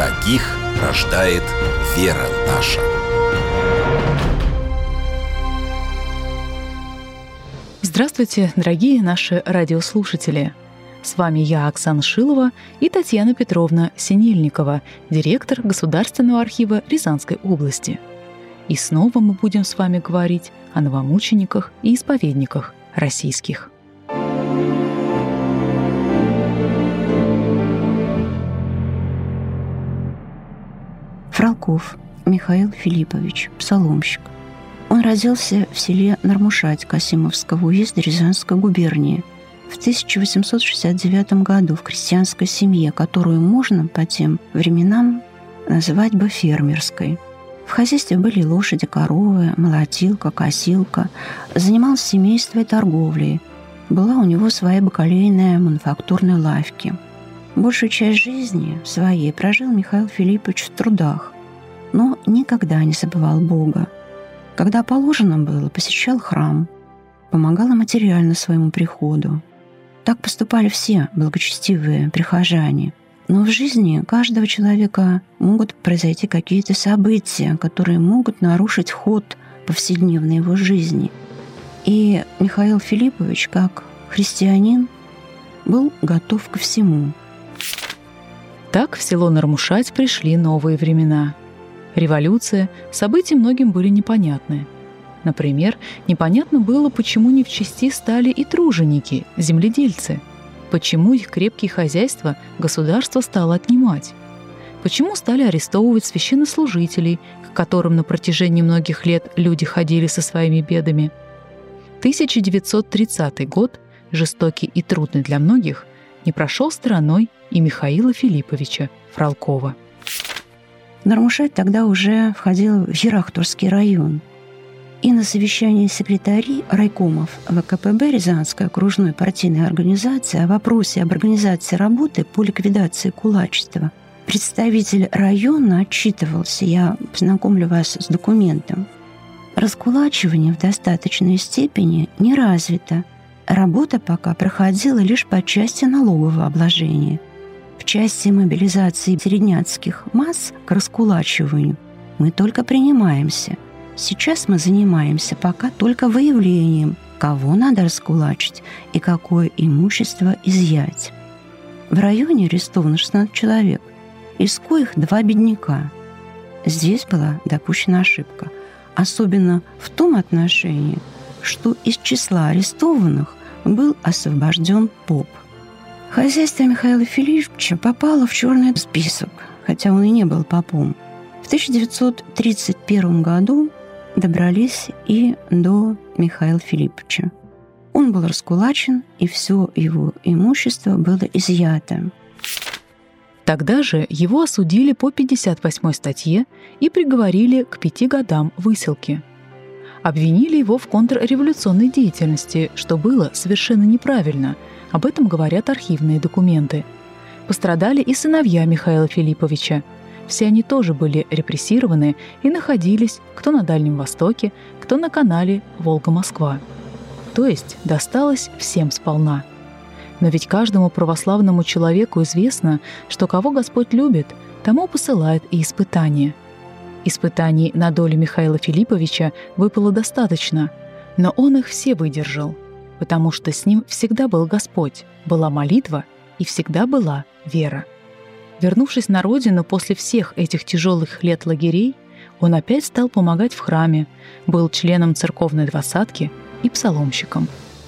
Таких рождает вера наша. Здравствуйте, дорогие наши радиослушатели! С вами я, Оксана Шилова, и Татьяна Петровна Синельникова, директор Государственного архива Рязанской области. И снова мы будем с вами говорить о новомучениках и исповедниках российских. Фролков Михаил Филиппович, псаломщик. Он родился в селе Нармушать Касимовского уезда Рязанской губернии в 1869 году в крестьянской семье, которую можно по тем временам называть бы фермерской. В хозяйстве были лошади, коровы, молотилка, косилка. Занимался семейством и торговлей. Была у него своя бакалейная мануфактурная лавки. Большую часть жизни своей прожил Михаил Филиппович в трудах, но никогда не забывал Бога. Когда положено было, посещал храм, помогал материально своему приходу. Так поступали все благочестивые прихожане. Но в жизни каждого человека могут произойти какие-то события, которые могут нарушить ход повседневной его жизни. И Михаил Филиппович, как христианин, был готов ко всему. Так в село Нармушать пришли новые времена. Революция, события многим были непонятны. Например, непонятно было, почему не в чести стали и труженики, земледельцы. Почему их крепкие хозяйства государство стало отнимать? Почему стали арестовывать священнослужителей, к которым на протяжении многих лет люди ходили со своими бедами? 1930 год, жестокий и трудный для многих, не прошел стороной и Михаила Филипповича Фролкова. Нармушать тогда уже входил в Ерахтурский район. И на совещании секретарей райкомов ВКПБ Рязанской окружной партийной организации о вопросе об организации работы по ликвидации кулачества представитель района отчитывался, я познакомлю вас с документом. Раскулачивание в достаточной степени не развито. Работа пока проходила лишь по части налогового обложения. В части мобилизации середняцких масс к раскулачиванию мы только принимаемся. Сейчас мы занимаемся пока только выявлением, кого надо раскулачить и какое имущество изъять. В районе арестовано 16 человек, из коих 2 бедняка. Здесь была допущена ошибка, особенно в том отношении, что из числа арестованных был освобожден поп. Хозяйство Михаила Филипповича попало в черный список, хотя он и не был попом. В 1931 году добрались и до Михаила Филипповича. Он был раскулачен, и все его имущество было изъято. Тогда же его осудили по 58 статье и приговорили к 5 годам высылки. Обвинили его в контрреволюционной деятельности, что было совершенно неправильно. Об этом говорят архивные документы. Пострадали и сыновья Михаила Филипповича. Все они тоже были репрессированы и находились кто на Дальнем Востоке, кто на канале Волга-Москва. То есть досталось всем сполна. Но ведь каждому православному человеку известно, что кого Господь любит, тому посылает и испытания. Испытаний на долю Михаила Филипповича выпало достаточно, но он их все выдержал, потому что с ним всегда был Господь, была молитва и всегда была вера. Вернувшись на родину после всех этих тяжелых лет лагерей, он опять стал помогать в храме, был членом церковной двадцатки и псаломщиком.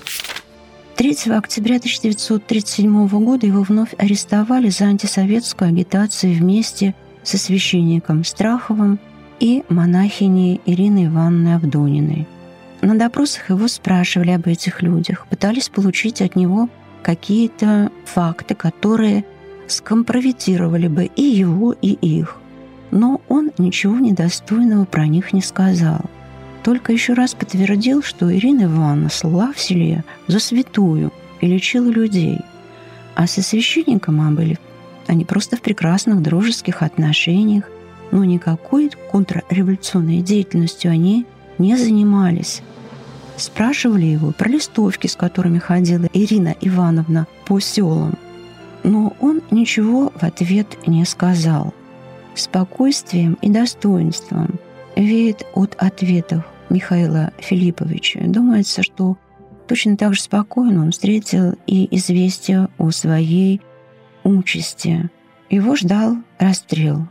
3 октября 1937 года его вновь арестовали за антисоветскую агитацию вместе со священником Страховым и монахиней Ириной Ивановной Авдониной. На допросах его спрашивали об этих людях, пытались получить от него какие-то факты, которые скомпрометировали бы и его, и их. Но он ничего недостойного про них не сказал. Только еще раз подтвердил, что Ирина Ивановна слыла в селе за святую и лечила людей. А со священником были они просто в прекрасных дружеских отношениях, но никакой контрреволюционной деятельностью они не занимались. Спрашивали его про листовки, с которыми ходила Ирина Ивановна по селам. Но он ничего в ответ не сказал. спокойствием и достоинством веет от ответов Михаила Филипповича. Думается, что точно так же спокойно он встретил и известие о своей участи. Его ждал расстрел.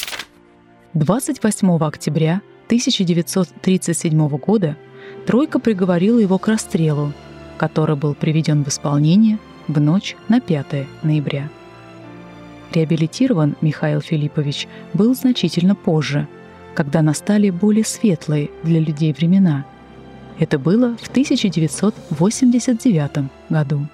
28 октября 1937 года тройка приговорила его к расстрелу, который был приведен в исполнение в ночь на 5 ноября. Реабилитирован Михаил Филиппович был значительно позже, когда настали более светлые для людей времена. Это было в 1989 году.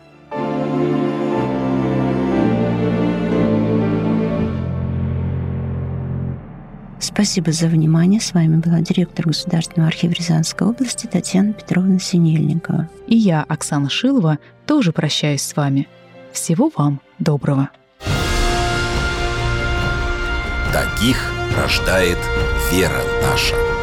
Спасибо за внимание. С вами была директор Государственного архива Рязанской области Татьяна Петровна Синельникова. И я, Оксана Шилова, тоже прощаюсь с вами. Всего вам доброго. Таких рождает вера наша.